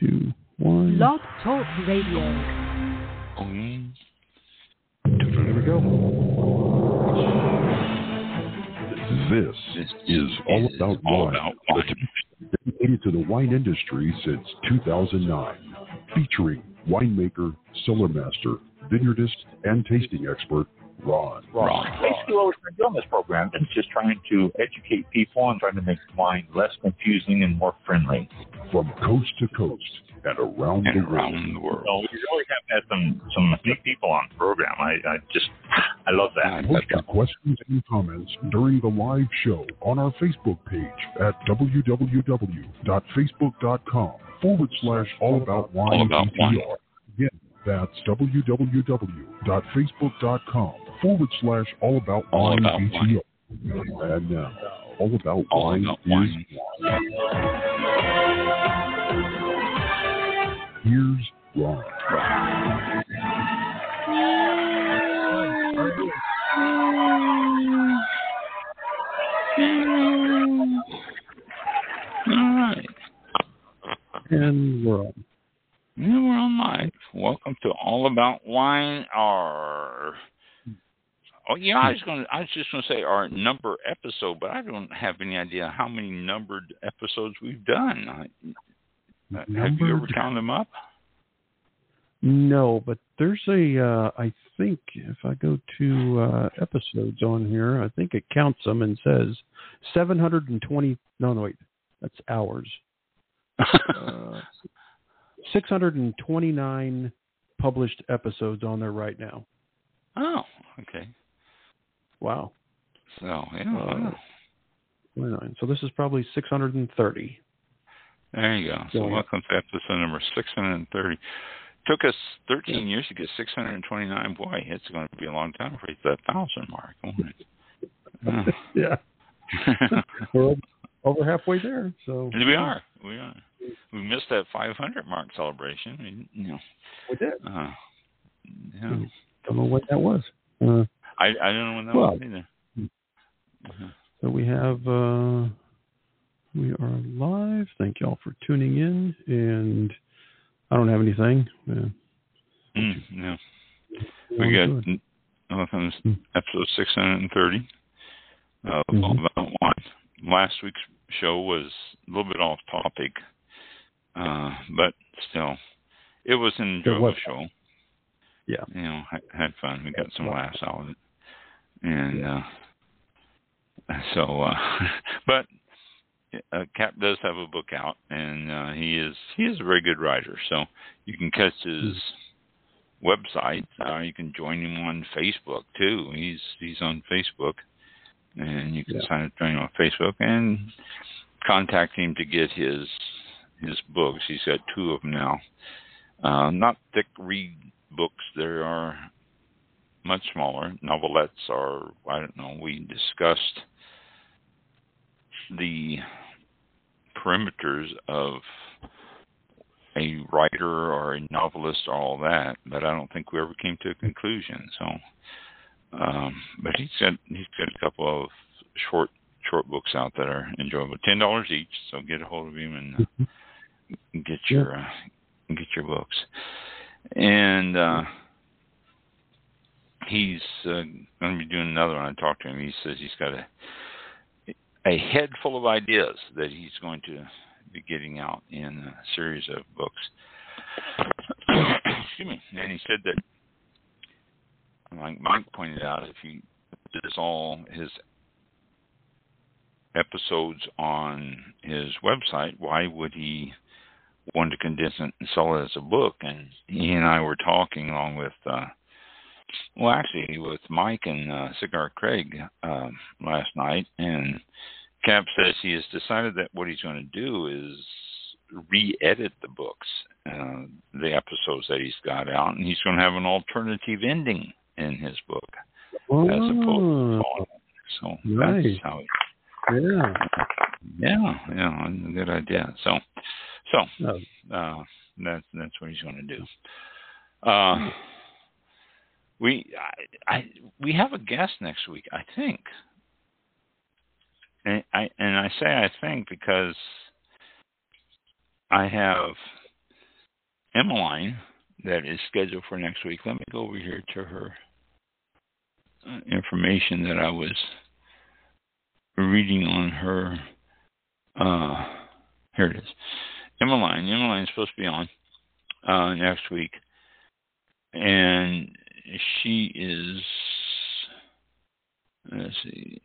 2, 1. Blog Talk Radio. There we go. This is All About Wine, dedicated to the wine industry since 2009, featuring winemaker, cellar master, vineyardist, and tasting expert, Ron. Basically, what we're doing this program is just trying to educate people and trying to make wine less confusing and more friendly. From coast to coast and around the world. So we really have had some neat people on the program. I love that. Post your questions and comments during the live show on our Facebook page at www.facebook.com/allaboutwine. Again, that's www.facebook.com/allaboutwine. And now, All About Wine is wine. Here's Ron. All right. And we're on. Yeah, we're on live. Welcome to All About Wine. Oh yeah, I was just gonna say our number episode, but I don't have any idea how many numbered episodes we've done. Have you ever counted them up? No, but there's I think if I go to episodes on here, I think it counts them and says 720. No, wait, that's hours. 629 published episodes on there right now. Oh, okay. Wow. So, yeah. 29. So this is probably 630. There you go. So welcome to episode number 630. Took us 13 years to get 629. Boy, it's going to be a long time before we hit that 1,000 mark, won't it? Yeah. We're over halfway there. So we are. We missed that 500 mark celebration. We did. Yeah. Don't know what that was. I don't know when that was either. So we have. We are live. Thank you all for tuning in. And I don't have anything. No. We got episode 630 of All About Wine. Last week's show was a little bit off topic, but still, it was an enjoyable show. Yeah. Had fun. We got some laughs out of it. And but Cap does have a book out, and he is a very good writer. So you can catch his website. You can join him on Facebook too. He's on Facebook, and you can sign up to join him on Facebook and contact him to get his books. He's got 2 of them now. Not thick read books. They are much smaller. Novelettes are, I don't know. We discussed the perimeters of a writer or a novelist or all that, but I don't think we ever came to a conclusion. So, but he's got a couple of short books out that are enjoyable, $10 each. So get a hold of him and get your books. And he's going to be doing another one. I talked to him. He says he's got a head full of ideas that he's going to be getting out in a series of books. Excuse me. And he said that, like Mike pointed out, if he does all his episodes on his website, why would he want to condense it and sell it as a book? And he and I were talking along with with Mike and Cigar Craig last night, and Cap says he has decided that what he's going to do is re-edit the books, the episodes that he's got out, and he's going to have an alternative ending in his book as opposed to so nice. That's how good idea. So that's what he's going to do. We have a guest next week, I think. And I say I think because I have Emmeline that is scheduled for next week. Let me go over here to her information that I was reading on her. Here it is. Emmeline is supposed to be on next week, and she is. Let's see.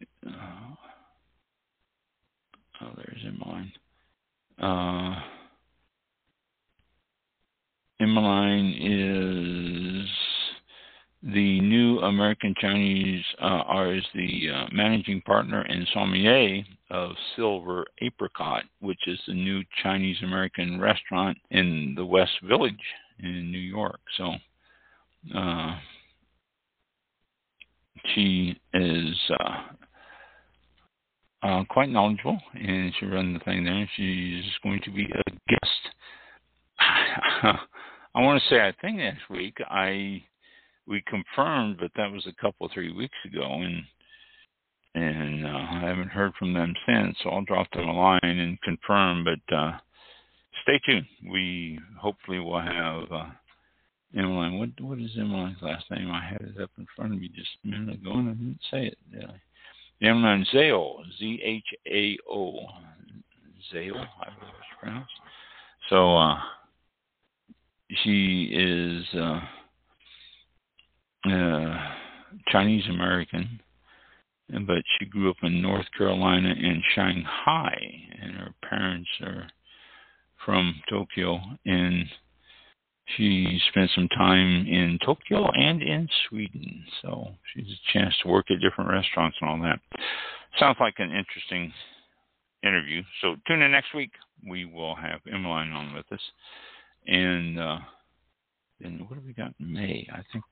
There's Emmeline. Emmeline is the new American Chinese, is the managing partner and sommelier of Silver Apricot, which is the new Chinese American restaurant in the West Village in New York. So she is quite knowledgeable, and she runs the thing there. She's going to be a guest. I want to say, I think next week we confirmed, but that was a couple 3 weeks ago, and I haven't heard from them since. So I'll drop them a line and confirm. But stay tuned. We hopefully will have Emmeline. What is Emmeline's last name? I had it up in front of me just a minute ago, and I didn't say it, did I? Emmeline Zhao, Z-H-A-O. Zhao, I believe it's pronounced. So she is Chinese American, but she grew up in North Carolina and Shanghai, and her parents are from Tokyo, and she spent some time in Tokyo and in Sweden, so she has a chance to work at different restaurants and all that. Sounds like an interesting interview. So tune in next week. We will have Emmeline on with us. And then what have we got in May? I think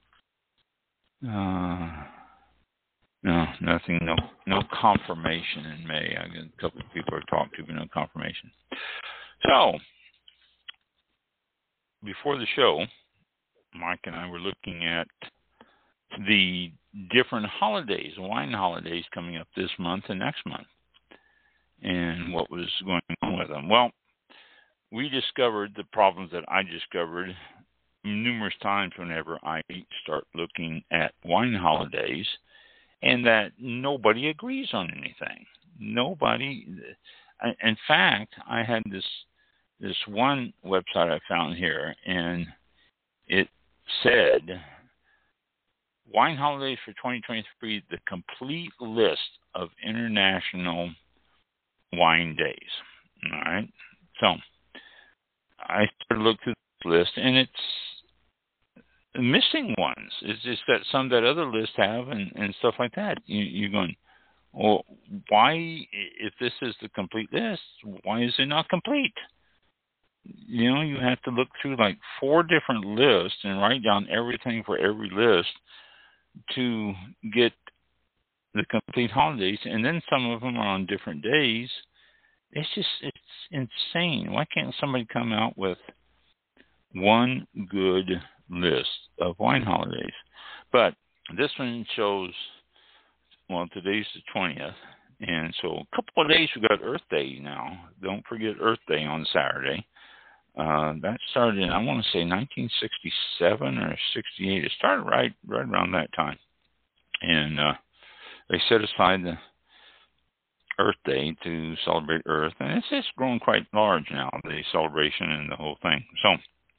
no, nothing, no confirmation in May. I got a couple of people I've talked to, but no confirmation. So before the show, Mike and I were looking at the different holidays, wine holidays coming up this month and next month, and what was going on with them. Well, we discovered the problems that I discovered numerous times whenever I start looking at wine holidays, and that nobody agrees on anything. Nobody. In fact, I had this one website I found here, and it said, Wine Holidays for 2023, the complete list of international wine days. All right? So I started to look through this list, and it's missing ones. It's just got some that other lists have and stuff like that. You're going, well, why, if this is the complete list, why is it not complete? You know, you have to look through like 4 different lists and write down everything for every list to get the complete holidays. And then some of them are on different days. It's insane. Why can't somebody come out with one good list of wine holidays? But this one shows, well, today's the 20th. And so a couple of days we got Earth Day now. Don't forget Earth Day on Saturday. That started in, I want to say, 1967 or 68. It started right around that time. And they set aside the Earth Day to celebrate Earth. And it's grown quite large now, the celebration and the whole thing. So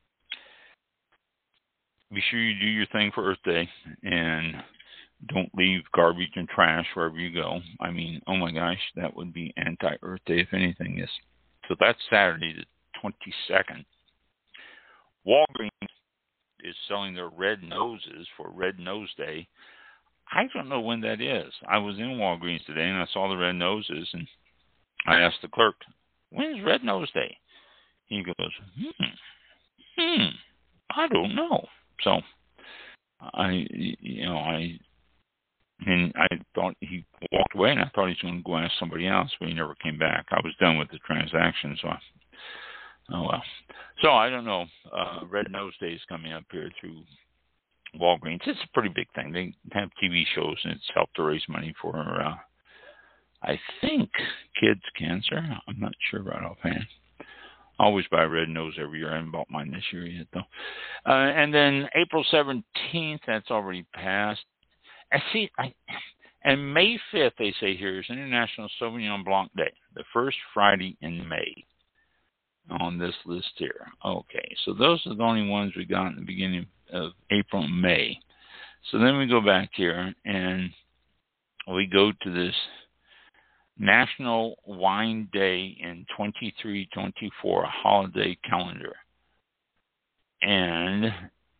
be sure you do your thing for Earth Day and don't leave garbage and trash wherever you go. I mean, oh my gosh, that would be anti-Earth Day if anything is. So that's Saturday the 22nd. Walgreens is selling their red noses for Red Nose Day. I don't know when that is. I was in Walgreens today and I saw the red noses, and I asked the clerk, when is Red Nose Day? He goes, I don't know. So I thought he walked away, and I thought he was going to go ask somebody else, but he never came back. I was done with the transaction, so oh well. So I don't know. Red Nose Day is coming up here through Walgreens. It's a pretty big thing. They have TV shows, and it's helped to raise money for, I think, kids' cancer. I'm not sure right offhand. always buy Red Nose every year. I haven't bought mine this year yet, though. And then April 17th, that's already passed. And May 5th, they say here, is International Sauvignon Blanc Day, the first Friday in May on this list here. Okay, so those are the only ones we got in the beginning of April and May. So then we go back here, and we go to this National Wine Day in 23-24, a holiday calendar. And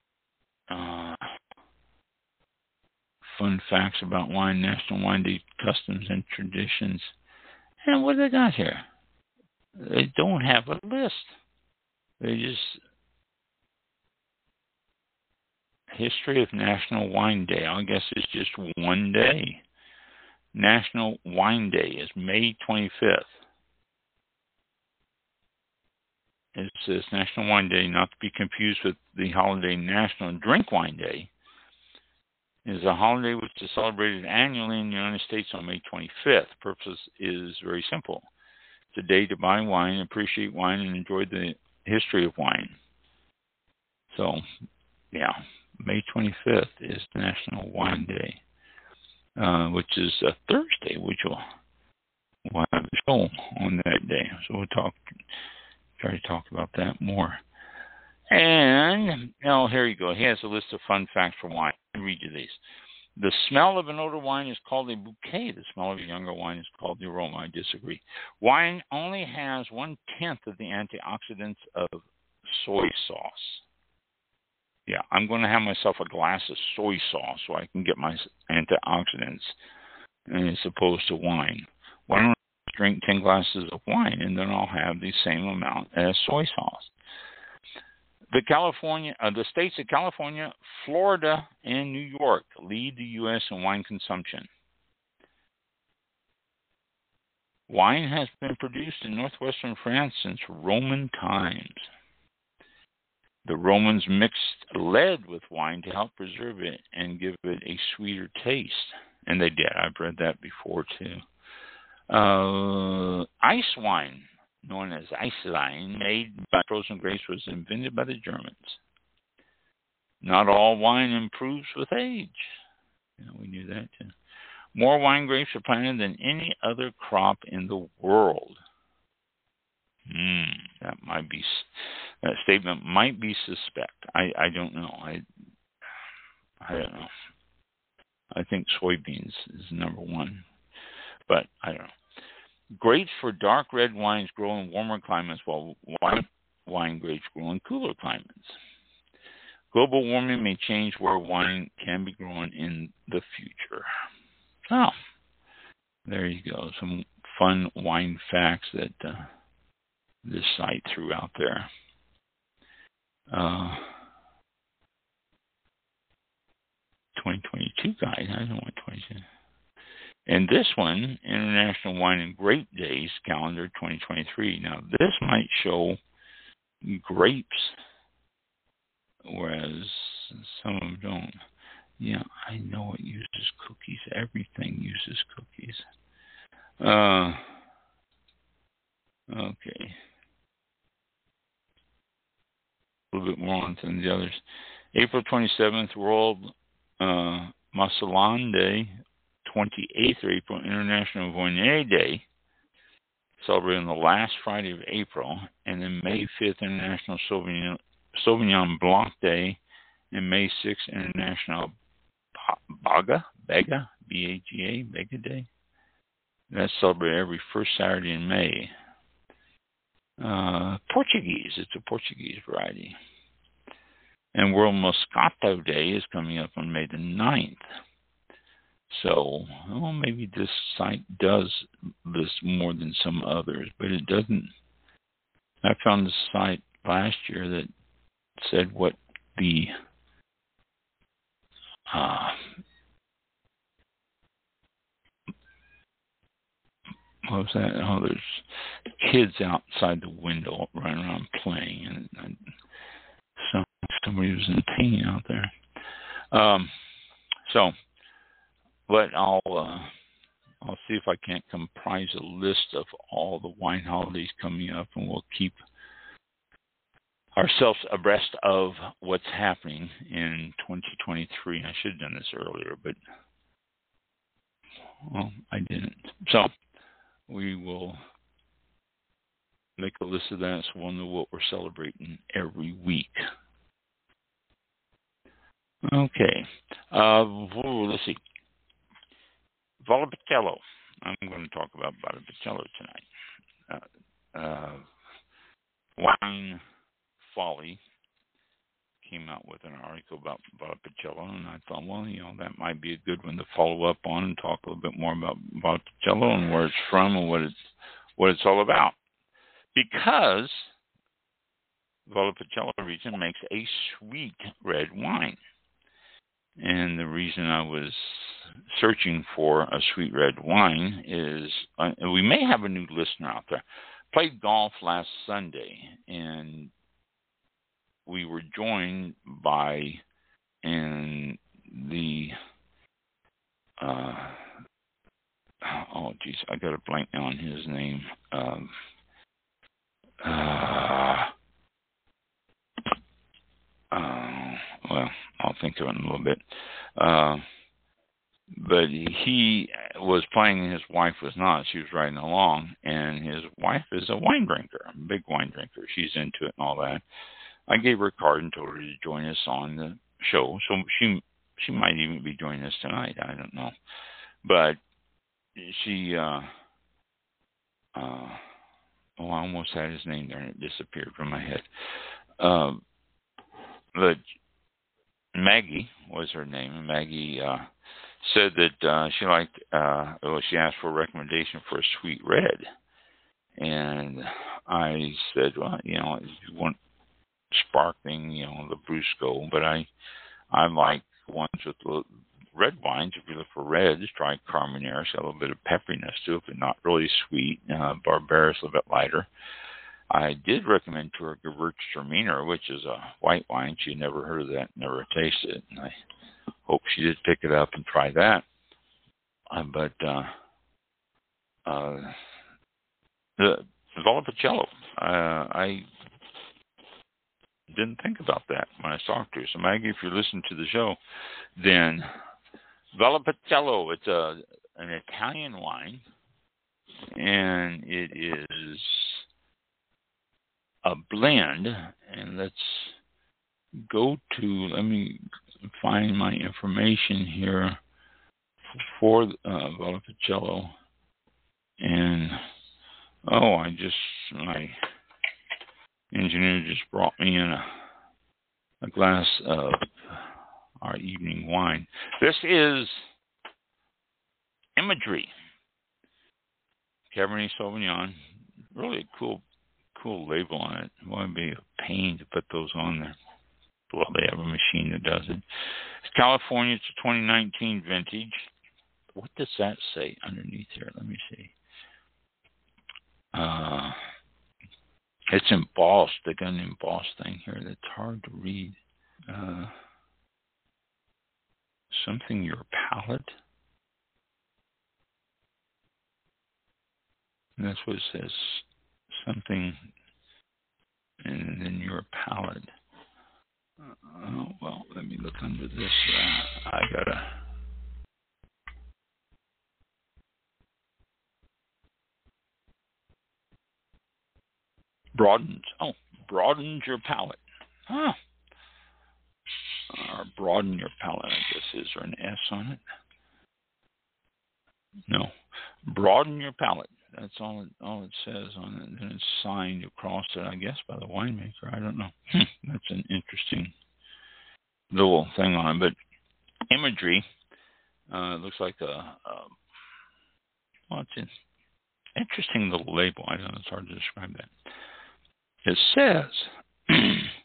fun facts about wine, National Wine Day customs and traditions. And what do they got here? They don't have a list. They just... History of National Wine Day. I guess it's just one day. National Wine Day is May 25th. It says National Wine Day, not to be confused with the holiday National Drink Wine Day, is a holiday which is celebrated annually in the United States on May 25th. The purpose is very simple. It's a day to buy wine, appreciate wine, and enjoy the history of wine. So, yeah, May 25th is National Wine Day, which is a Thursday, which we'll have a show on that day. So we'll try to talk about that more. And, here you go. He has a list of fun facts for wine. I'll read you these. The smell of an older wine is called a bouquet. The smell of a younger wine is called the aroma. I disagree. Wine only has 1/10 of the antioxidants of soy sauce. Yeah, I'm going to have myself a glass of soy sauce so I can get my antioxidants as opposed to wine. Why don't I drink 10 glasses of wine and then I'll have the same amount as soy sauce? The states of California, Florida, and New York lead the U.S. in wine consumption. Wine has been produced in northwestern France since Roman times. The Romans mixed lead with wine to help preserve it and give it a sweeter taste. And they did. I've read that before, too. Ice wine, known as Eiswein, made by frozen grapes, was invented by the Germans. Not all wine improves with age. We knew that, too. More wine grapes are planted than any other crop in the world. That statement might be suspect. I don't know. I don't know. I think soybeans is number one, but I don't know. Grapes for dark red wines grow in warmer climates, while white wine grapes grow in cooler climates. Global warming may change where wine can be grown in the future. Oh, there you go. Some fun wine facts that this site threw out there. 2022 guide. I don't want 22. And this one, International Wine and Grape Days calendar 2023. Now, this might show grapes, whereas some of them don't. Yeah, I know it uses cookies. Everything uses cookies. Okay. A little bit more on than the others. April 27th, World Macedoine Day. 28th of April, International Viognier Day, celebrated on the last Friday of April, and then May 5th, International Sauvignon Blanc Day, and May 6th, International Baga, B-A-G-A, Baga Day. That's celebrated every first Saturday in May. Portuguese, it's a Portuguese variety. And World Moscato Day is coming up on May the 9th. So, maybe this site does list more than some others, but it doesn't. I found a site last year that said what the what was that? Oh, there's kids outside the window running around playing, and somebody was in pain out there. But I'll see if I can't comprise a list of all the wine holidays coming up, and we'll keep ourselves abreast of what's happening in 2023. I should have done this earlier, but well, I didn't. So we will make a list of that so we'll know what we're celebrating every week. Okay. Let's see. Valpolicella. I'm going to talk about Valpolicella tonight. Wine Folly came out with an article about Valpolicella, and I thought, well, that might be a good one to follow up on and talk a little bit more about Valpolicella and where it's from and what it's all about. Because Valpolicella region makes a sweet red wine. And the reason I was searching for a sweet red wine is we may have a new listener out there. Played golf last Sunday, and we were joined by the oh geez, I got a blank on his name. Well, I'll think of it in a little bit. But he was playing, and his wife was not. She was riding along, and his wife is a wine drinker, a big wine drinker. She's into it and all that. I gave her a card and told her to join us on the show. So she might even be joining us tonight. I don't know. But she, I almost had his name there, and it disappeared from my head. But Maggie was her name, and Maggie said that she liked, she asked for a recommendation for a sweet red. And I said, well, if you want sparkling, the Brusco, but I like ones with the red wines. If you look for reds, try Carmenere. It's got a little bit of pepperiness to it, but not really sweet. Barbares, a little bit lighter. I did recommend to her Gewürztraminer, which is a white wine. She had never heard of that, never tasted it, and I hope she did pick it up and try that. But the Valpolicella, I didn't think about that when I talked to her. So Maggie, if you're listening to the show, then Valpolicella, it's an Italian wine, and it is a blend. And let's go to, let me find my information here for Valpolicella. And my engineer just brought me in a glass of our evening wine. This is Imagery Cabernet Sauvignon. Really a cool label on it. It would be a pain to put those on there. Well, they have a machine that does it. It's California. It's a 2019 vintage. What does that say underneath here? Let me see. It's embossed. They got an embossed thing here that's hard to read. Something your palate. And that's what it says. Something, and then your palate. Well, let me look under this. I gotta. Broadens your palate. Huh. Or broaden your palate, I guess. Is there an S on it? No. Broaden your palate. That's all it says on it. And it's signed across it, I guess, by the winemaker. I don't know. That's an interesting little thing on it. But Imagery looks like it's an interesting little label. I don't know. It's hard to describe that. It says,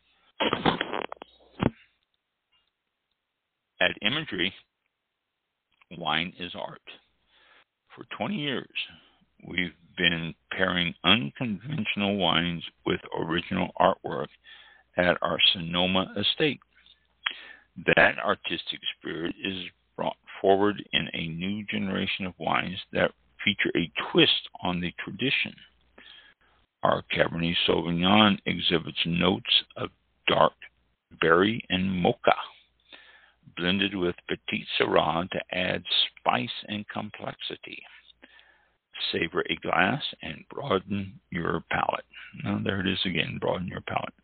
at Imagery, wine is art. For 20 years, we've been pairing unconventional wines with original artwork at our Sonoma estate. That artistic spirit is brought forward in a new generation of wines that feature a twist on the tradition. Our Cabernet Sauvignon exhibits notes of dark berry and mocha, blended with Petite Syrah to add spice and complexity. Savor a glass and broaden your palate. Now, there it is again, broaden your palate.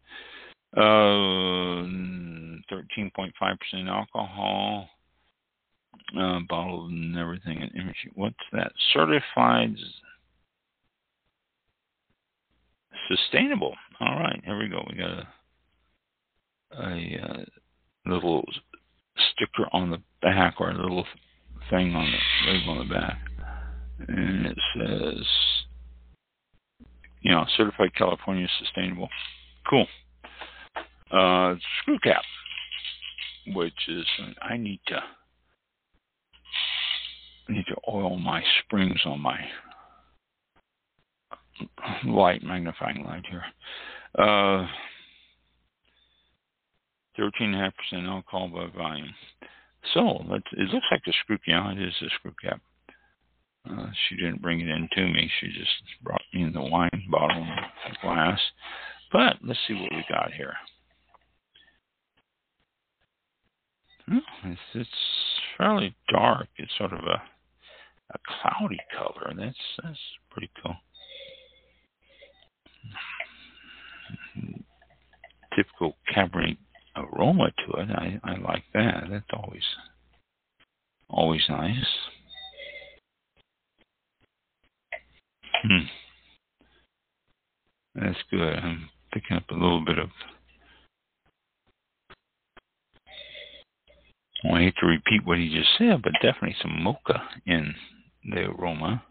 13.5% alcohol, bottled and everything. And image. What's that? Certified sustainable. All right, here we go. We got a little sticker on the back, or a little thing on the label on the back, and it says, certified California sustainable. Cool. Screw cap, which is I need to oil my springs on my magnifying light here. 13.5% alcohol by volume. So it looks like the screw cap. Yeah, it is a screw cap. She didn't bring it in to me. She just brought me in the wine bottle and a glass. But let's see what we got here. It's fairly dark. It's sort of a cloudy color. That's pretty cool. Typical Cabernet aroma to it. I like that. That's always nice. That's good. I'm picking up a little bit of. Well, I hate to repeat what he just said, but definitely some mocha in the aroma.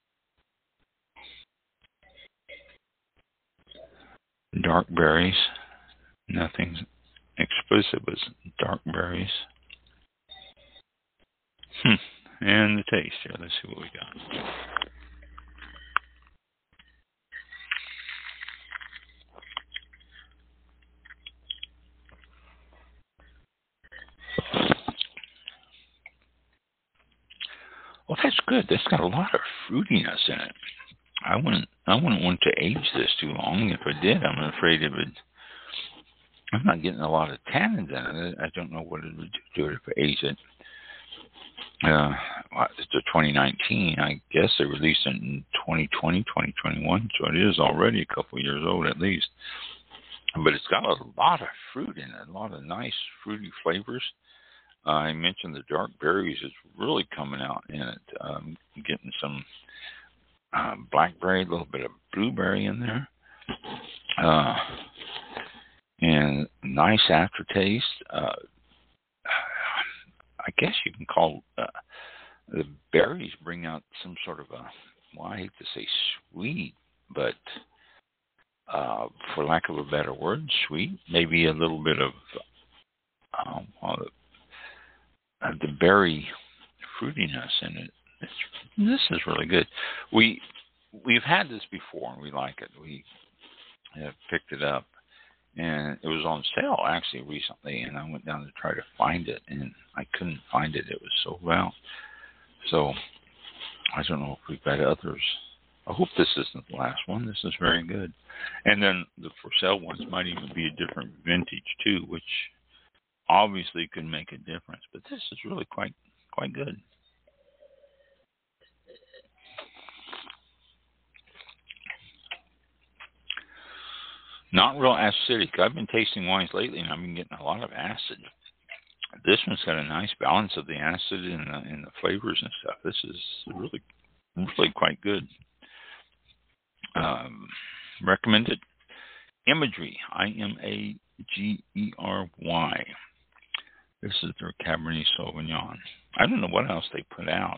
Dark berries. Nothing explicit, but dark berries. And the taste here. Let's see what we got. Well, that's good. That's got a lot of fruitiness in it. I wouldn't want to age this too long. If I did, I'm afraid it would. I'm not getting a lot of tannins in it. I don't know what it would do to it if I age it. It's a 2019. I guess they released it in 2020, 2021, so it is already a couple of years old at least. But it's got a lot of fruit in it, a lot of nice fruity flavors. I mentioned the dark berries is really coming out in it. Getting some blackberry, a little bit of blueberry in there. And nice aftertaste. I guess you can call the berries bring out some sort of I hate to say sweet, but for lack of a better word, sweet. Maybe a little bit of the berry fruitiness in it. This is really good. We've had this before and we like it. We have picked it up, and it was on sale actually recently, and I went down to try to find it, and I couldn't find it. It was sold out. So I don't know if we've got others. I hope this isn't the last one. This is very good. And then the for sale ones might even be a different vintage too, which obviously could make a difference. But this is really quite good. Not real acidic. I've been tasting wines lately, and I've been getting a lot of acid. This one's got a nice balance of the acid and the flavors and stuff. This is really quite good. Recommended. Imagery. IMAGERY. This is their Cabernet Sauvignon. I don't know what else they put out.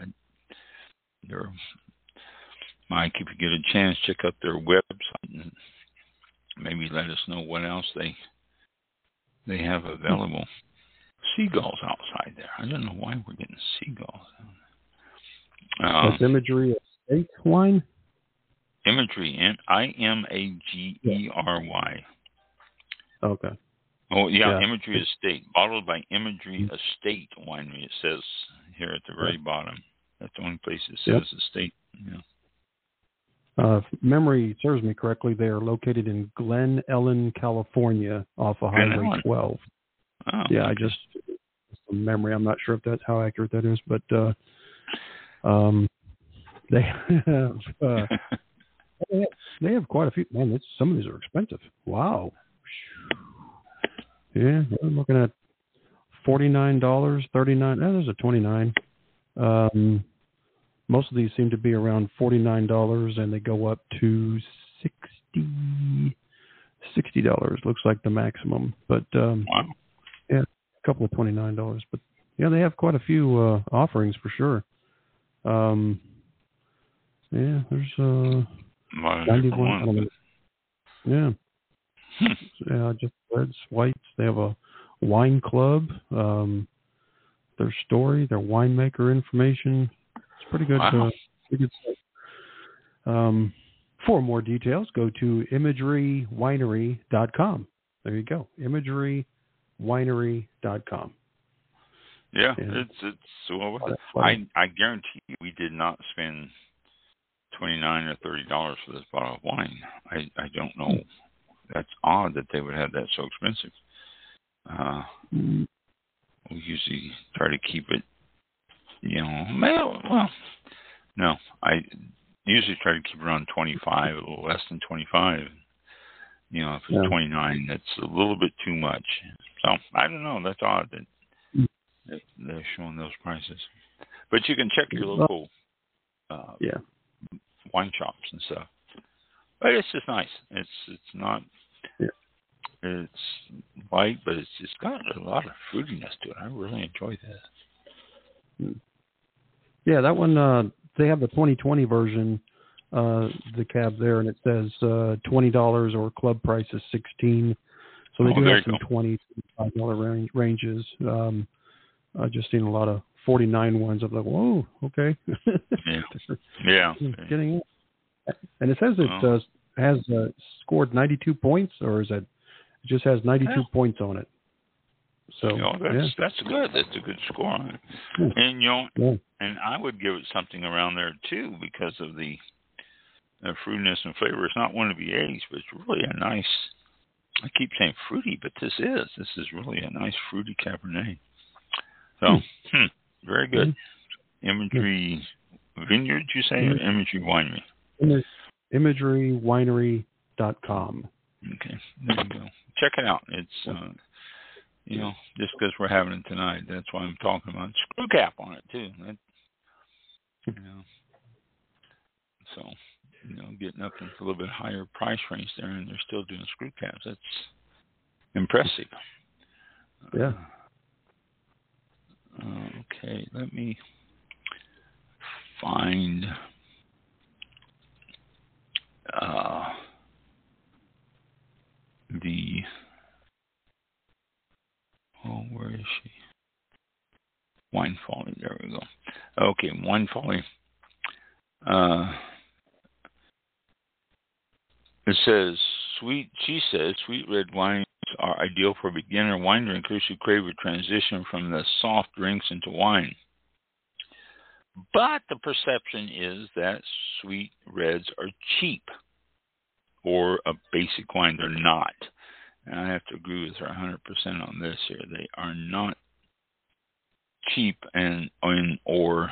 Mike, if you get a chance, check out their website and maybe let us know what else they have available. Seagulls outside there. I don't know why we're getting seagulls. That's Imagery Estate wine? Imagery, IMAGERY. Okay. Oh, yeah, Imagery Estate. Bottled by Imagery Estate Winery, it says here at the very bottom. That's the only place it says estate. Yeah. If memory serves me correctly, they are located in Glen Ellen, California, off of Highway 12. Oh, yeah, okay. I just from memory. I'm not sure if that's how accurate that is, but they have they have quite a few. Man, some of these are expensive. Wow. Yeah, I'm looking at $49, $39. There's a $29. Most of these seem to be around $49, and they go up to $60. Looks like the maximum, but wow. Yeah, a couple of $29. But yeah, they have quite a few offerings for sure. Yeah, there's 91. I don't know. Yeah. Just reds, whites. They have a wine club. Their story, their winemaker information. It's pretty good. Wow. Pretty good stuff. For more details, go to imagerywinery.com. There you go, imagerywinery.com. Yeah, and it's well. I guarantee you, we did not spend $29 or $30 for this bottle of wine. I don't know. That's odd that they would have that so expensive. We usually try to keep it, well, no, I usually try to keep it around 25, a little less than 25. If it's 29, that's a little bit too much. So I don't know. That's odd that they're showing those prices. But you can check your local wine shops and stuff. But it's just nice. It's not. Yeah. It's light, but it's just got a lot of fruitiness to it. I really enjoy that. Yeah, that one. They have the 2020 version, the cab there, and it says $20 or club price is $16. So they do have some $20 to $5 ranges. I've just seen a lot of 49 ones. I'm like, whoa, okay. Yeah. Getting it. And it says it has scored 92 points, or is it just has 92 points on it? So that's good. That's a good score on it. And and I would give it something around there too because of the fruitiness and flavor. It's not one to be aged, but it's really a nice. I keep saying fruity, but this is really a nice fruity Cabernet. So very good. Imagery Vineyard, you say, or Imagery Winery? Imagerywinery.com. Okay, there you go. Check it out. It's just because we're having it tonight, that's why I'm talking about screw cap on it too. So getting up into a little bit higher price range there, and they're still doing screw caps. That's impressive. Yeah. Okay, let me find where is she? Wine Folly. There we go. Okay, Wine Folly. It says sweet red wines are ideal for beginner wine drinkers who crave a transition from the soft drinks into wine. But the perception is that sweet reds are cheap or a basic wine. They're not. And I have to agree with her 100% on this here. They are not cheap or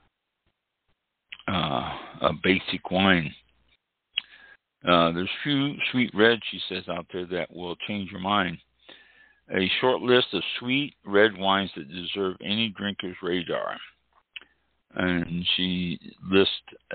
a basic wine. There's few sweet reds, she says, out there that will change your mind. A short list of sweet red wines that deserve any drinker's radar. And she lists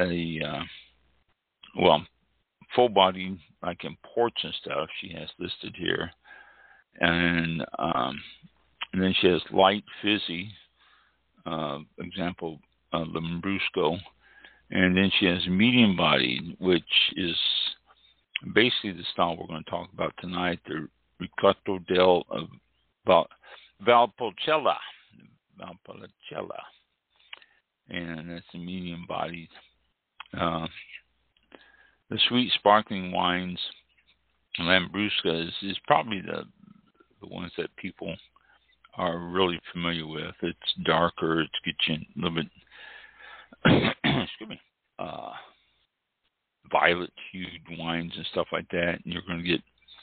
full body, like in ports and stuff, she has listed here. And then she has light fizzy, example, Lambrusco. And then she has medium bodied, which is basically the style we're going to talk about tonight, the Ricotto del Valpolicella. And that's a medium bodied. The sweet sparkling wines, Lambrusca is probably the ones that people are really familiar with. It's darker. It gets you a little bit, excuse me, a violet-hued wines and stuff like that, and you're going to get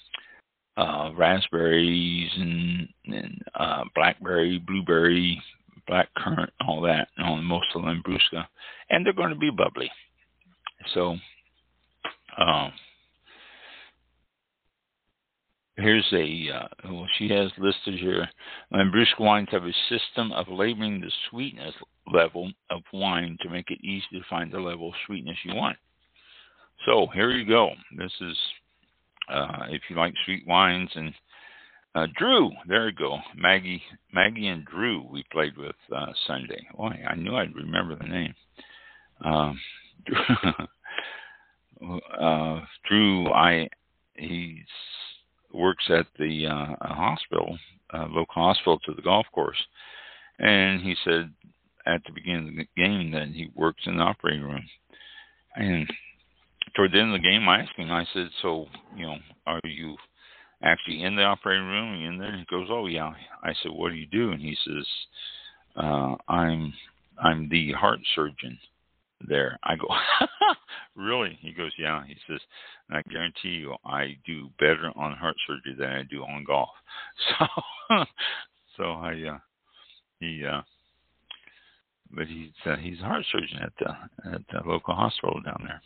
raspberries and blackberry, blueberry, blackcurrant, all that on most of Lambrusco, and they're going to be bubbly. So here's she has listed here, Lambrusco wines have a system of labeling the sweetness level of wine to make it easy to find the level of sweetness you want. So here you go. This is, if you like sweet wines, and Drew, there you go. Maggie and Drew we played with Sunday. Boy, I knew I'd remember the name. Drew, he works at the hospital, local hospital to the golf course, and he said at the beginning of the game that he works in the operating room. And toward the end of the game, I asked him, I said, so, are you actually in the operating room? Are you in there? And he goes, oh, yeah. I said, what do you do? And he says, I'm the heart surgeon there. I go, really? He goes, yeah. He says, and I guarantee you I do better on heart surgery than I do on golf. But he's a heart surgeon at the local hospital down there.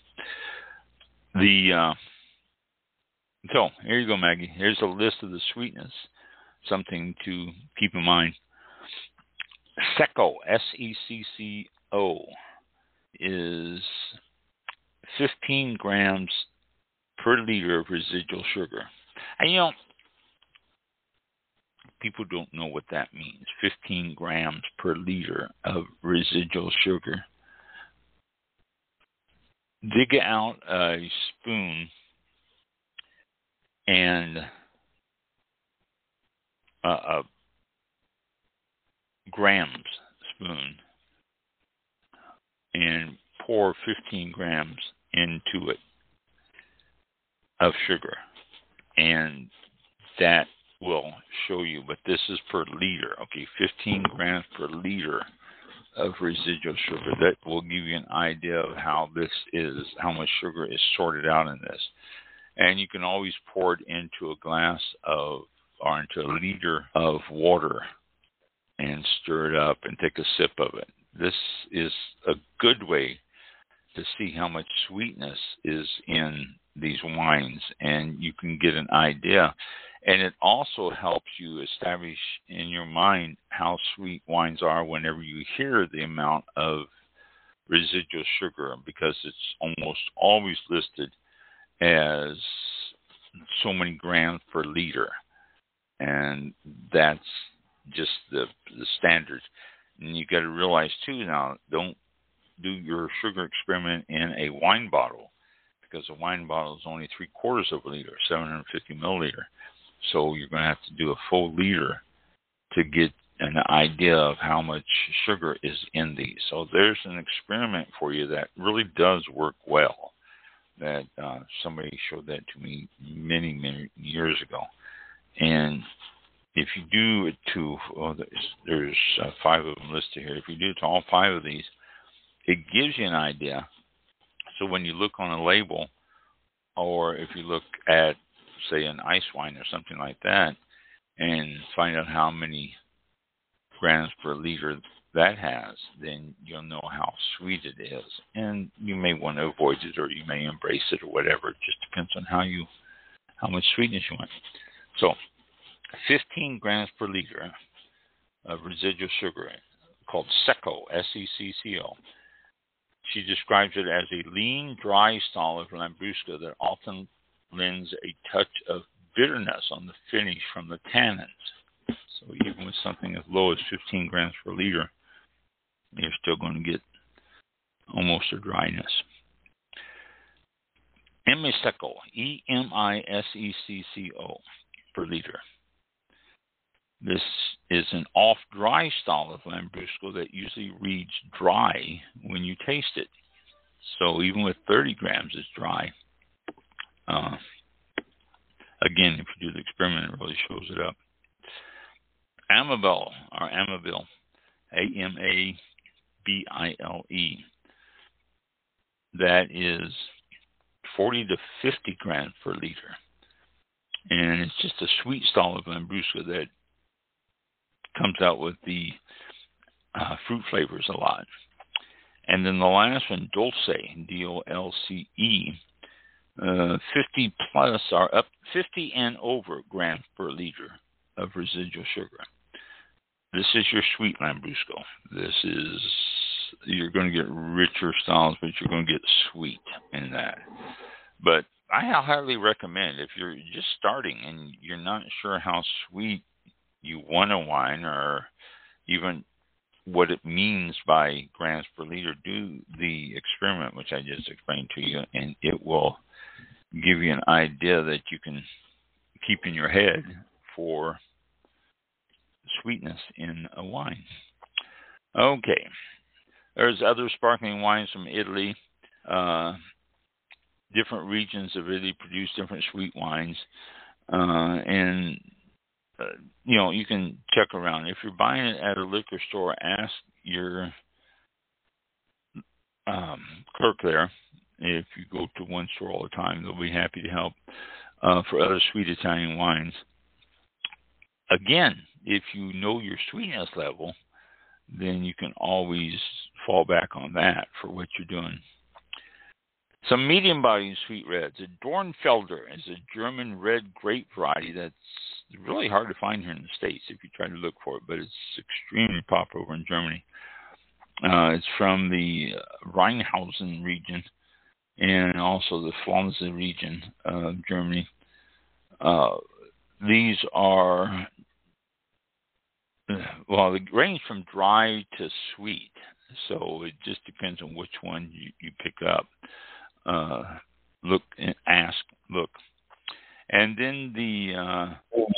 So here you go, Maggie. Here's a list of the sweetness, something to keep in mind. Secco, S-E-C-C-O, is 15 grams per liter of residual sugar. And people don't know what that means. 15 grams per liter of residual sugar. Dig out a spoon and a grams spoon and pour 15 grams into it of sugar, and that will show you, but this is per liter. Okay, 15 grams per liter of residual sugar. That will give you an idea of how much sugar is sorted out in this. And you can always pour it into a glass or into a liter of water and stir it up and take a sip of it. This is a good way to see how much sweetness is in these wines, and you can get an idea. And it also helps you establish in your mind how sweet wines are whenever you hear the amount of residual sugar, because it's almost always listed as so many grams per liter. And that's just the standard. And you got to realize, too, now, don't do your sugar experiment in a wine bottle, because a wine bottle is only 3/4 of a liter, 750 milliliter. So you're going to have to do a full liter to get an idea of how much sugar is in these. So there's an experiment for you that really does work well. That somebody showed that to me many, many years ago. And if you do it to, there's 5 of them listed here. If you do it to all 5 of these, it gives you an idea. So when you look on a label, or if you look at, say, an ice wine or something like that, and find out how many grams per liter that has, then you'll know how sweet it is. And you may want to avoid it, or you may embrace it, or whatever. It just depends on how much sweetness you want. So 15 grams per liter of residual sugar, called Secco, S-E-C-C-O. She describes it as a lean, dry style of Lambrusco that often lends a touch of bitterness on the finish from the tannins. So even with something as low as 15 grams per liter, you're still going to get almost a dryness. Emisecco, E-M-I-S-E-C-C-O, per liter. This is an off-dry style of Lambrusco that usually reads dry when you taste it. So even with 30 grams, it's dry. Again, if you do the experiment, it really shows it up. Amabile, or Amabile, A-M-A-B-I-L-E. That is 40 to 50 grams per liter. And it's just a sweet style of Lambrusco that comes out with the fruit flavors a lot. And then the last one, Dolce, D-O-L-C-E, 50 plus are up 50 and over grams per liter of residual sugar. This is your sweet Lambrusco. You're going to get richer styles, but you're going to get sweet in that. But I highly recommend, if you're just starting and you're not sure how sweet you want a wine or even what it means by grams per liter, do the experiment, which I just explained to you, and it will give you an idea that you can keep in your head for sweetness in a wine. Okay. There's other sparkling wines from Italy. Different regions of Italy produce different sweet wines. You can check around. If you're buying it at a liquor store, ask your clerk there. If you go to one store all the time, they'll be happy to help for other sweet Italian wines. Again, if you know your sweetness level, then you can always fall back on that for what you're doing. Some medium-bodied sweet reds. A Dornfelder is a German red grape variety that's really hard to find here in the States if you try to look for it, but it's extremely popular over in Germany. It's from the Rheinhausen region and also the Flanders region of Germany. These are, they range from dry to sweet, so it just depends on which one you pick up. Look and ask, look. And then what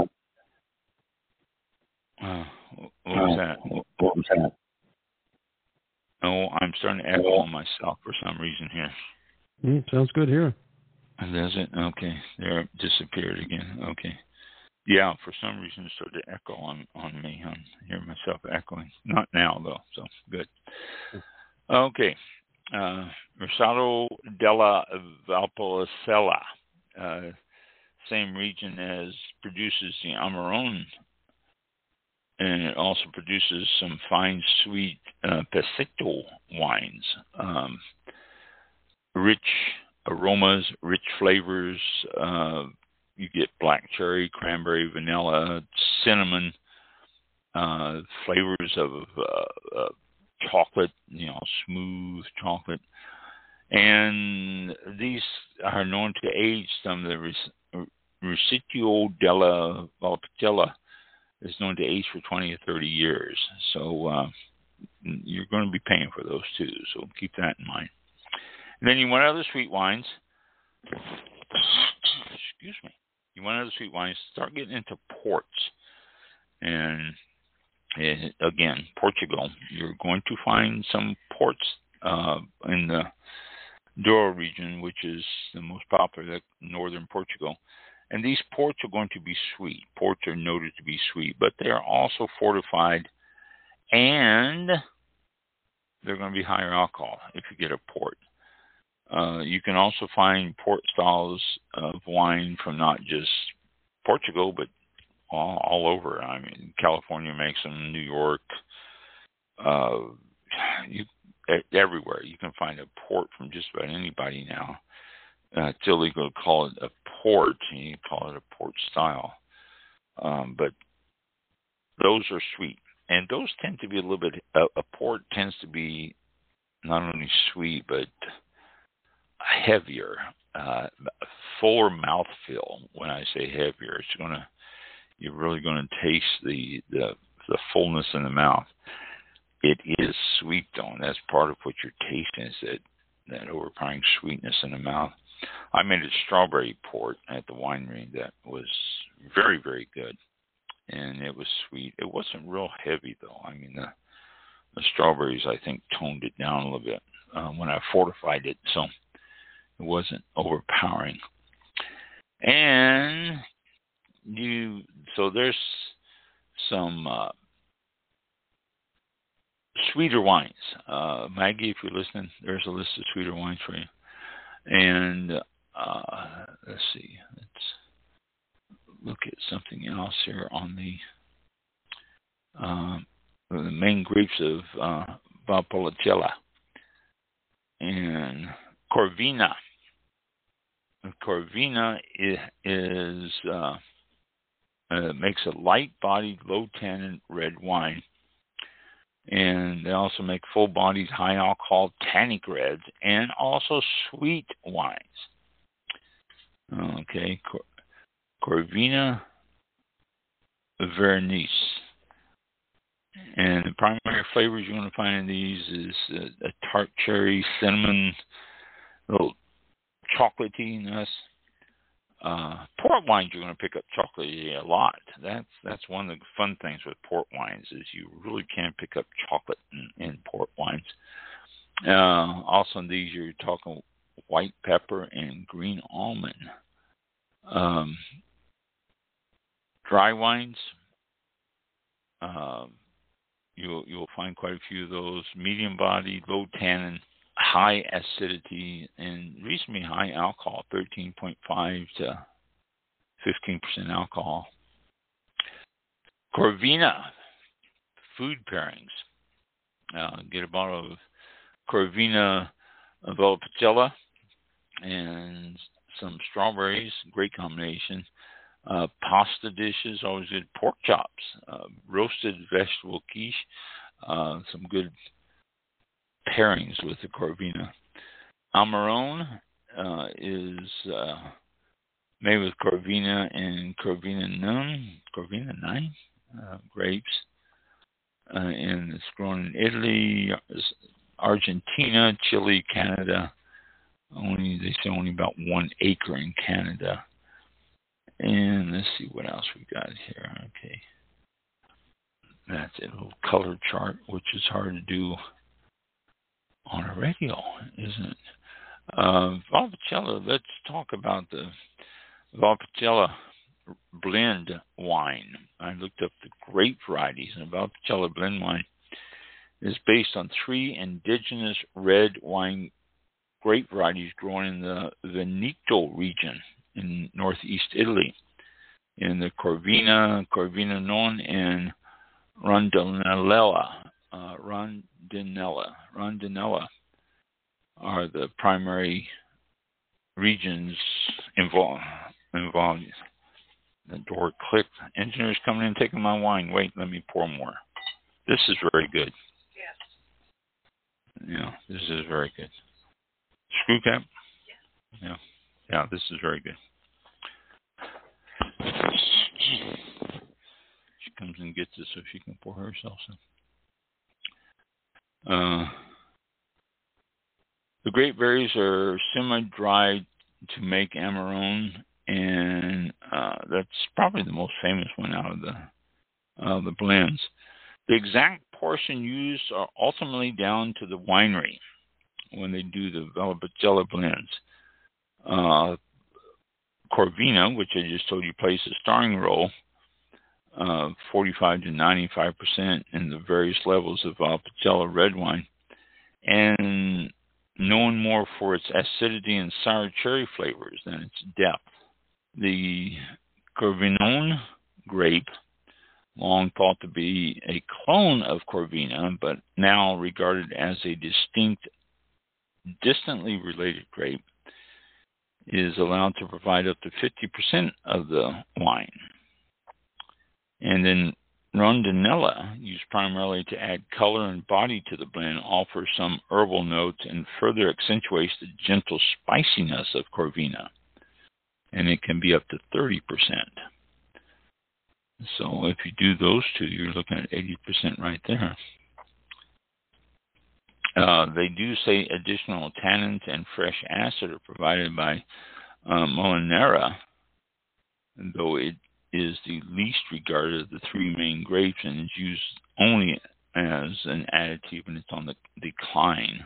was that? Oh, I'm starting to echo on myself for some reason here. Sounds good here. Does it? Okay. There, it disappeared again. Okay. Yeah, for some reason it started to echo on me. I hear myself echoing. Not now, though, so good. Okay. Rosado della Valpolicella, same region as produces the Amarone, and it also produces some fine sweet Pessetto wines. Rich aromas, rich flavors. You get black cherry, cranberry, vanilla, cinnamon, flavors of chocolate, smooth chocolate. And these are known to age some of the Rosito della Valpolicella is known to age for 20 or 30 years. So you're going to be paying for those too. So keep that in mind. And then you want other sweet wines. Excuse me. You want other sweet wines, start getting into ports. And again, Portugal, you're going to find some ports in the Douro region, which is the most popular, northern Portugal. And these ports are going to be sweet. Ports are noted to be sweet, but they are also fortified, and they're going to be higher alcohol if you get a port. You can also find port styles of wine from not just Portugal, but all over. I mean, California makes them, New York, everywhere. You can find a port from just about anybody now. It's illegal to call it a port. You can call it a port style. But those are sweet. And those tend to be a little bit, a port tends to be not only sweet, but heavier, fuller mouthfeel. When I say heavier, you're really going to taste the fullness in the mouth. It is sweet though, and that's part of what you're tasting, is that overpowering sweetness in the mouth. I made a strawberry port at the winery that was very, very good, and it was sweet. It wasn't real heavy though. I mean, the strawberries, I think, toned it down a little bit when I fortified it, so it wasn't overpowering. And so there's some sweeter wines. Maggie, if you're listening, there's a list of sweeter wines for you. And let's see. Let's look at something else here on the main grapes of Valpolicella and Corvina. Corvina is makes a light-bodied, low-tannin red wine. And they also make full-bodied, high-alcohol tannic reds and also sweet wines. Okay, Corvina Vernice. And the primary flavors you're going to find in these is a tart cherry, cinnamon, little chocolatiness. Port wines, you're going to pick up chocolatey a lot. That's one of the fun things with port wines is you really can pick up chocolate in port wines. Also in these, you're talking white pepper and green almond. Dry wines, you'll find quite a few of those. Medium bodied, low tannin, high acidity, and reasonably high alcohol, 13.5 to 15% alcohol. Corvina, food pairings. Get a bottle of Corvina Valpolicella and some strawberries, great combination. Pasta dishes, always good. Pork chops, roasted vegetable quiche, some good pairings with the Corvina. Amarone is made with Corvina and Corvina 9 grapes, and it's grown in Italy, Argentina, Chile, Canada. They say only about 1 acre in Canada. And let's see what else we got here. Okay, that's a little color chart, which is hard to do on a radio, isn't it? Valpolicella, let's talk about the Valpolicella blend wine. I looked up the grape varieties, and Valpolicella blend wine is based on 3 indigenous red wine grape varieties grown in the Veneto region in northeast Italy, in the Corvina Non, and Rondinella. Rondinella are the primary regions involved. The door clicked. Engineer's coming in taking my wine. Wait, let me pour more. This is very good. Yes. Yeah, this is very good. Screw cap? Yeah. Yeah, this is very good. She comes and gets it so she can pour herself some. The grape berries are semi-dried to make Amarone, and that's probably the most famous one out of the blends. The exact portion used are ultimately down to the winery when they do the Valpolicella blends. Corvina, which I just told you plays a starring role, 45 to 95% in the various levels of Valpolicella red wine, and known more for its acidity and sour cherry flavors than its depth. The Corvinone grape, long thought to be a clone of Corvina, but now regarded as a distinct, distantly related grape, is allowed to provide up to 50% of the wine. And then Rondinella, used primarily to add color and body to the blend, offers some herbal notes and further accentuates the gentle spiciness of Corvina. And it can be up to 30%. So if you do those two, you're looking at 80% right there. They do say additional tannins and fresh acid are provided by Molinara, though it is the least regarded of the 3 main grapes and is used only as an additive when it's on the decline.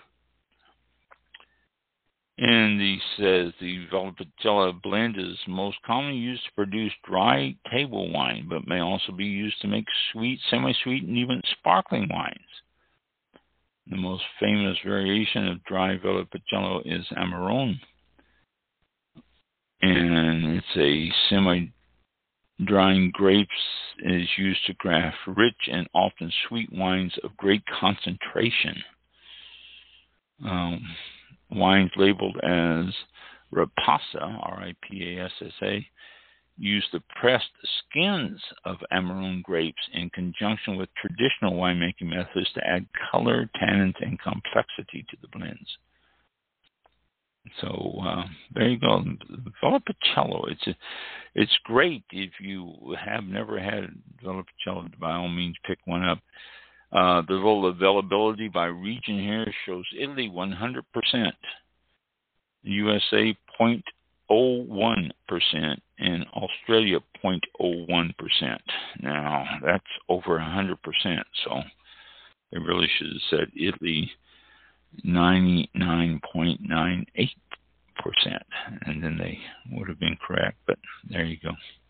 And he says the Valpolicella blend is most commonly used to produce dry table wine, but may also be used to make sweet, semi-sweet, and even sparkling wines. The most famous variation of dry Valpolicella is Amarone and it's a semi-drying grapes is used to craft rich and often sweet wines of great concentration. Wines labeled as Ripassa, R-I-P-A-S-S-A, use the pressed skins of Amarone grapes in conjunction with traditional winemaking methods to add color, tannins, and complexity to the blends. So there you go. Valpolicella. It's great if you have never had Valpolicella. By all means, pick one up. The little availability by region here shows Italy 100%, USA 0.01%, and Australia 0.01%. Now that's over 100%. So they really should have said Italy 99.98%, and then they would have been correct. But there you go.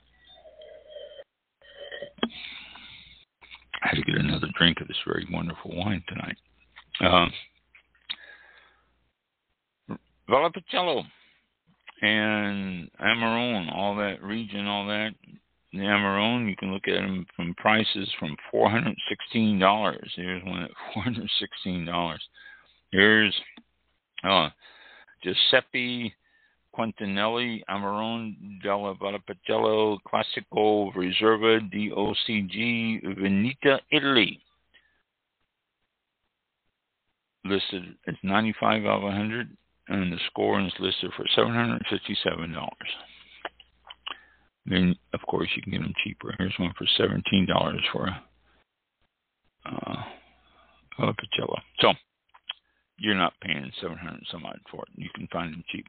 I had to get another drink of this very wonderful wine tonight. Valpolicella and Amarone, all that region, all that. The Amarone, you can look at them from prices from $416. Here's one at $416. Here's Giuseppe Quintanelli Amarone della Valpolicella Classico Riserva DOCG Veneta, Italy. Listed as 95 out of 100, and the score is listed for $757. Then, of course, you can get them cheaper. Here's one for $17 for Valpolicella. So you're not paying $700 some odd for it. You can find them cheap.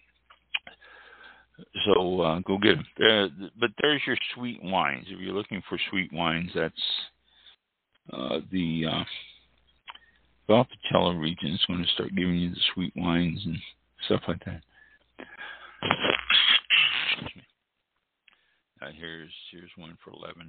So go get them. But there's your sweet wines. If you're looking for sweet wines, that's the Valpolicella region is going to start giving you the sweet wines and stuff like that. Excuse me. Here's one for $11.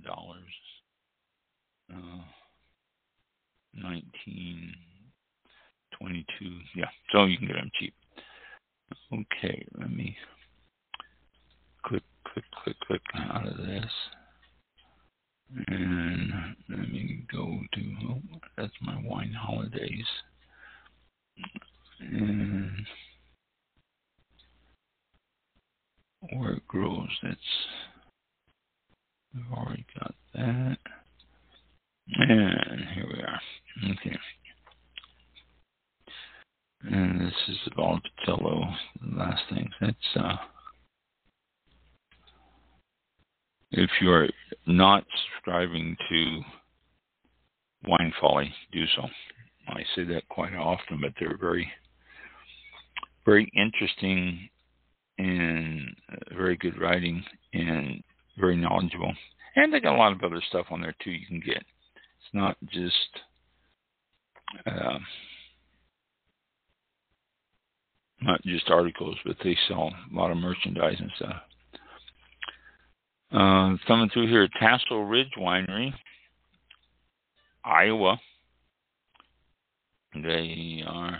1922. Yeah, so you can get them cheap. Okay, let me click out of this. And let me go to, that's my wine holidays. And where it grows, we've already got that. And here we are. Okay. And this is the Valpolicella, the last thing. That's, if you're not subscribing to Wine Folly, do so. I say that quite often, but they're very, very interesting and very good writing and very knowledgeable. And they got a lot of other stuff on there too you can get. It's not just articles, but they sell a lot of merchandise and stuff. Coming through here, Tassel Ridge Winery, Iowa. They are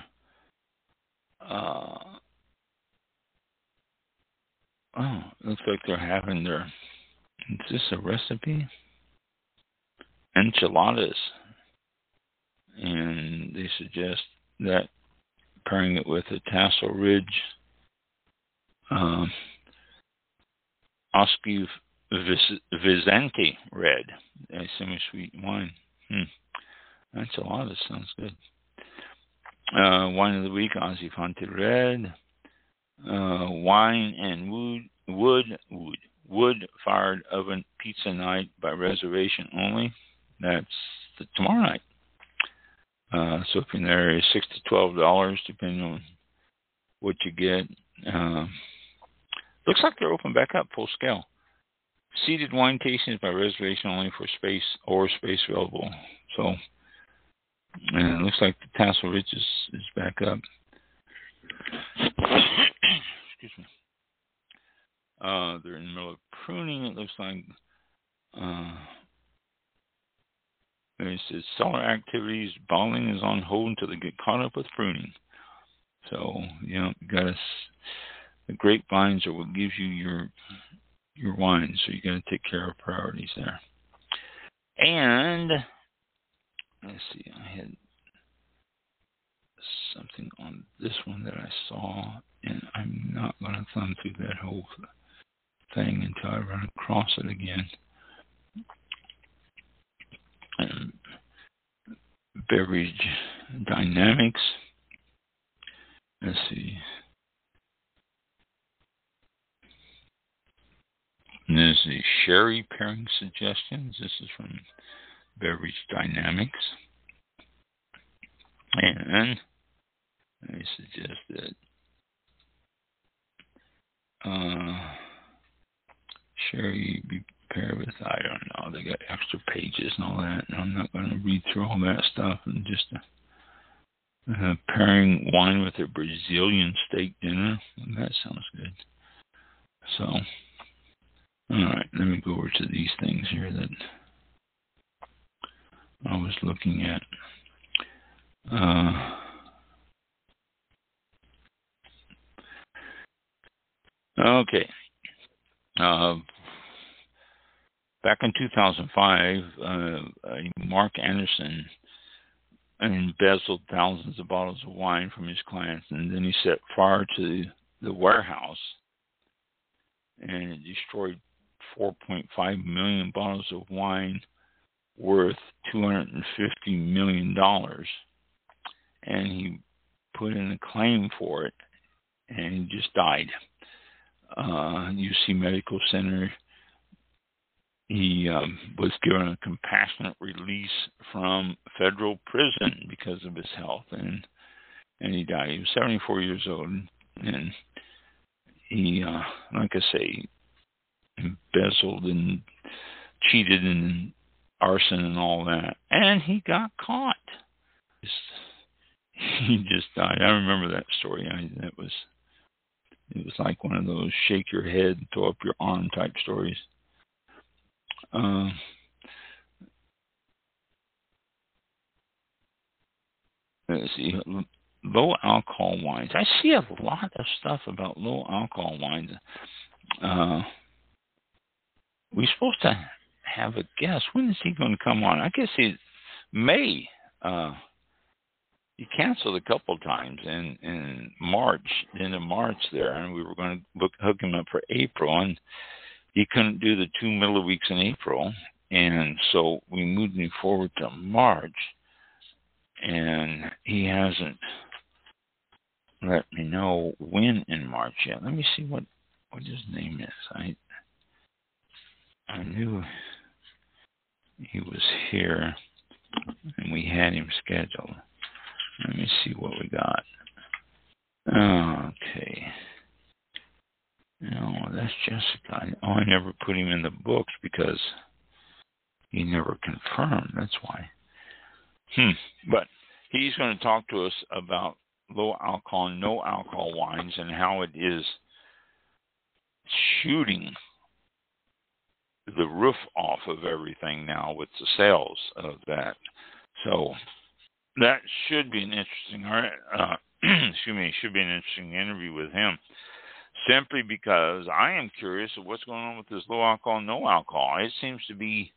looks like they're having their, is this a recipe? Enchiladas. And they suggest that pairing it with a Tassel Ridge Osky Vizanti Red, a semi-sweet wine. Enchiladas sounds good. Wine of the week, Ozzy Fonte Red. Wine and wood-fired oven pizza night by reservation only. That's tomorrow night. So if you're there, it's $6 to $12 depending on what you get. Looks like they're open back up full scale. Seated wine tastings by reservation only for space available. So, and it looks like the Tassel Ridge is back up. Excuse me. They're in the middle of pruning. It looks like it says cellar activities. Bottling is on hold until they get caught up with pruning. So, you know, you got to the grapevines are what gives you your wine, so you got to take care of priorities there. And let's see, I had something on this one that I saw, and I'm not going to thumb through that whole thing until I run across it again. Beverage Dynamics. Let's see. And there's the sherry pairing suggestions. This is from Beverage Dynamics. And I suggest that sherry be paired with, I don't know, they got extra pages and all that, and I'm not going to read through all that stuff. And just pairing wine with a Brazilian steak dinner. That sounds good. So, all right, let me go over to these things here that I was looking at. Okay. Back in 2005, Mark Anderson embezzled thousands of bottles of wine from his clients, and then he set fire to the warehouse, and it destroyed 4.5 million bottles of wine worth $250 million. And he put in a claim for it, and he just died. UC Medical Center. He was given a compassionate release from federal prison because of his health, and he died. He was 74 years old, and he, like I say, embezzled and cheated and arson and all that, and he got caught. He just died. I remember that story. It was like one of those shake your head, throw up your arm type stories. Let's see, low alcohol wines. I see a lot of stuff about low alcohol wines. We're supposed to have a guest. When is he going to come on? I guess he May. He canceled a couple times in March, into March there, and we were going to hook him up for April, and he couldn't do the 2 middle weeks in April, and so we moved him forward to March, and he hasn't let me know when in March yet. Let me see what his name is. I knew he was here, and we had him scheduled. Let me see what we got. Okay. No, that's Jessica. I never put him in the books because he never confirmed. That's why. But he's going to talk to us about low alcohol and no alcohol wines and how it is shooting the roof off of everything now with the sales of that. So that should be an interesting, should be an interesting interview with him. Simply because I am curious of what's going on with this low alcohol, no alcohol. It seems to be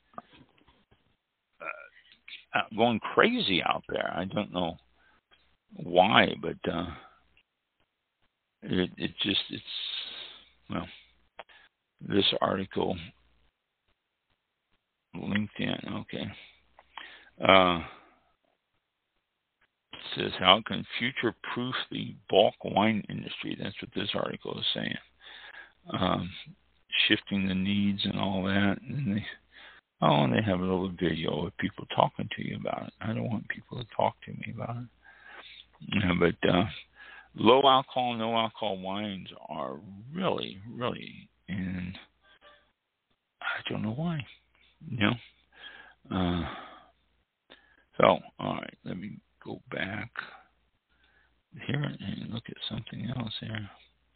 going crazy out there. I don't know why, but well, this article, LinkedIn, okay. Says how it can future-proof the bulk wine industry. That's what this article is saying. Shifting the needs and all that. And they have a little video of people talking to you about it. I don't want people to talk to me about it. But low alcohol, no alcohol wines are really, really, and I don't know why. So, all right, let me go back here and look at something else here.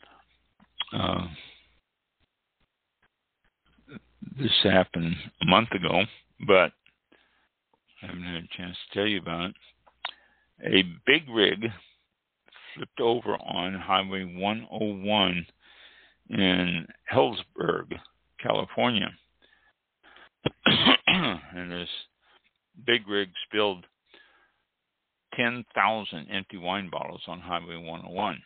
This happened a month ago, but I haven't had a chance to tell you about it. A big rig flipped over on Highway 101 in Hillsburg, California. And this big rig spilled 10,000 empty wine bottles on Highway 101,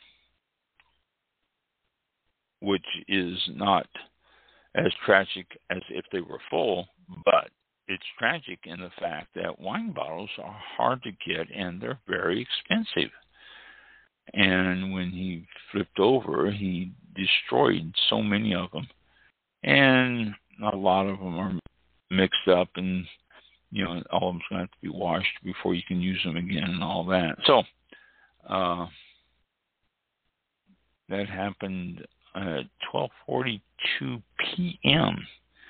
which is not as tragic as if they were full, but it's tragic in the fact that wine bottles are hard to get and they're very expensive. And when he flipped over, he destroyed so many of them. And a lot of them are mixed up, and all of them's going to have to be washed before you can use them again and all that. So that happened at 12:42 p.m.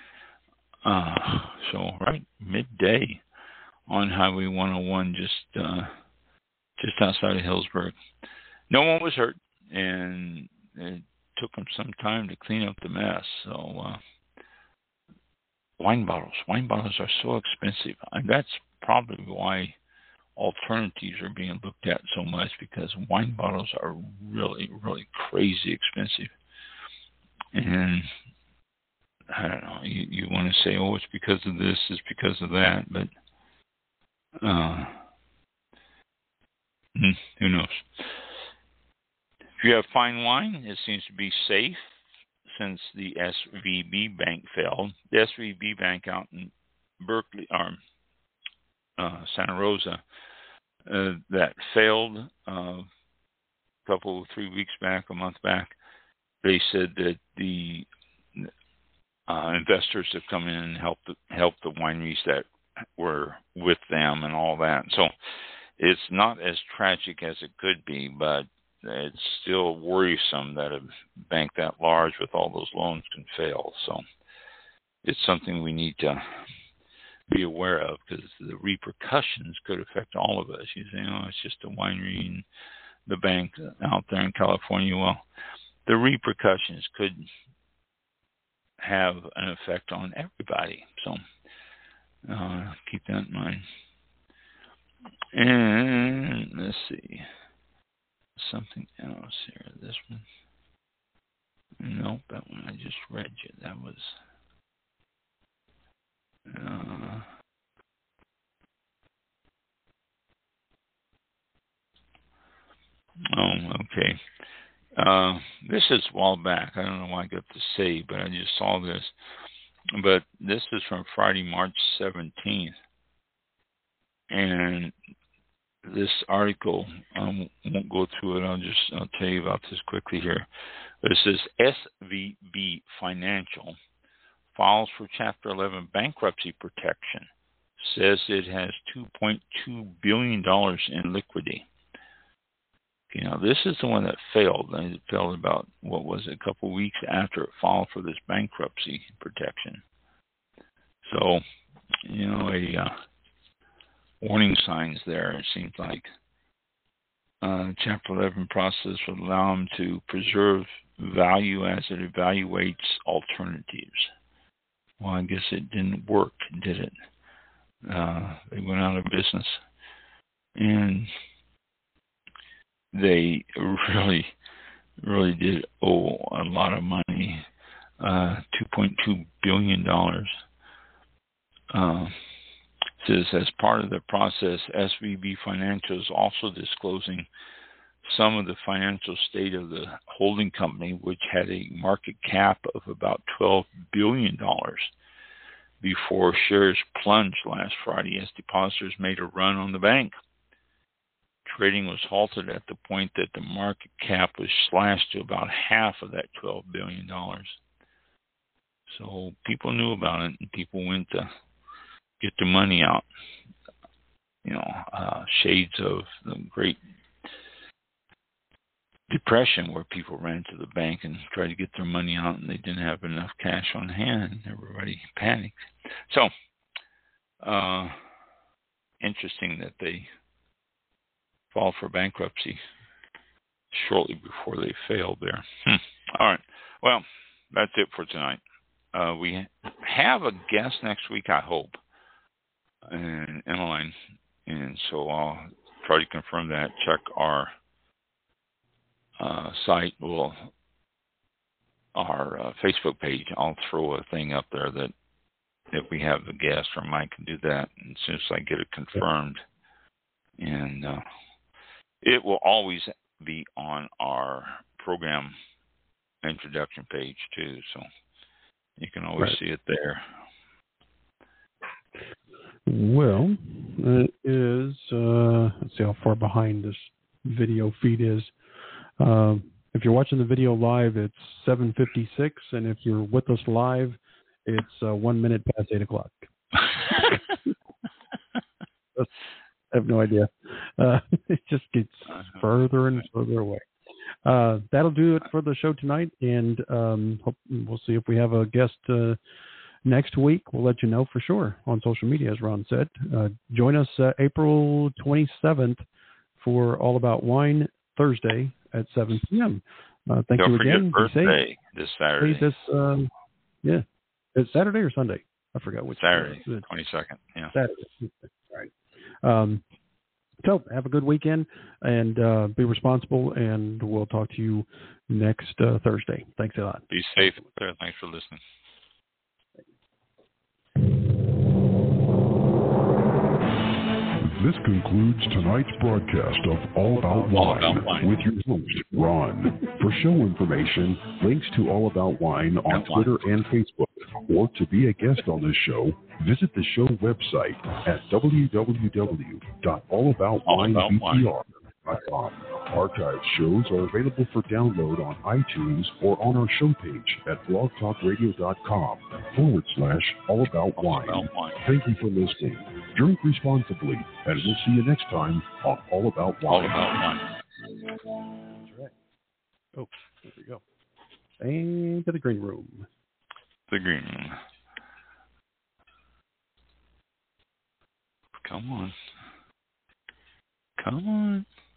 So right midday on Highway 101, just outside of Hillsburg. No one was hurt, and it took them some time to clean up the mess. So wine bottles are so expensive. And that's probably why alternatives are being looked at so much, because wine bottles are really, really crazy expensive. And I don't know, you want to say, oh, it's because of this, it's because of that, but who knows? If you have fine wine, it seems to be safe since the SVB Bank failed. The SVB Bank out in Berkeley, Santa Rosa, that failed a month back. They said that the investors have come in and helped the wineries that were with them and all that. So it's not as tragic as it could be, but it's still worrisome that a bank that large with all those loans can fail. So it's something we need to be aware of, because the repercussions could affect all of us. You say, it's just a winery and the bank out there in California. Well, the repercussions could have an effect on everybody. So keep that in mind. And let's see. Something else here. This one. Nope, that one I just read you. That was. Okay. This is a while back. I don't know why I got to say, but I just saw this. But this is from Friday, March 17th. And this article, I won't go through it. I'll tell you about this quickly here. But it says SVB Financial files for Chapter 11 bankruptcy protection. Says it has $2.2 billion in liquidity. This is the one that failed. It failed about, a couple weeks after it filed for this bankruptcy protection. So, warning signs there. It seems like Chapter 11 process would allow them to preserve value as it evaluates alternatives. Well, I guess it didn't work, did it? They went out of business. And they really, really did owe a lot of money, $2.2 billion. Says as part of the process, SVB Financial is also disclosing some of the financial state of the holding company, which had a market cap of about $12 billion before shares plunged last Friday as depositors made a run on the bank. Trading was halted at the point that the market cap was slashed to about half of that $12 billion. So people knew about it, and people went to get the money out. Shades of the Great Depression, where people ran to the bank and tried to get their money out, and they didn't have enough cash on hand, and everybody panicked. So, interesting that they filed for bankruptcy shortly before they failed there. All right. Well, that's it for tonight. We have a guest next week, I hope, and Emmeline, and so I'll try to confirm that. Check our site. our Facebook page, I'll throw a thing up there that if we have a guest or Mike can do that, and as soon as I get it confirmed, and it will always be on our program introduction page too, so you can always see it there. Well, it is, let's see how far behind this video feed is. If you're watching the video live, it's 7:56, and if you're with us live, it's 1 minute past 8 o'clock. I have no idea. It just gets further and further away. That'll do it for the show tonight, and we'll see if we have a guest next week. We'll let you know for sure on social media, as Ron said. Join us April 27th for All About Wine Thursday at 7 p.m. Thank you again. Birthday this Saturday. It's Saturday or Sunday? I forgot which. Saturday, 22nd. Yeah. Saturday. All right. So have a good weekend and be responsible, and we'll talk to you next Thursday. Thanks a lot. Be safe. Thanks for listening. This concludes tonight's broadcast of All About Wine with your host, Ron. For show information, links to All About Wine on Twitter and Facebook, or to be a guest on this show, visit the show website at www.allaboutwinebtr.com. Archived shows are available for download on iTunes or on our show page at blogtalkradio.com/allaboutwine. Thank you for listening. Drink responsibly, and we'll see you next time on All About Wine. All About Wine. That's right. Oh, there we go. And to the green room. The green room. Come on. Come on.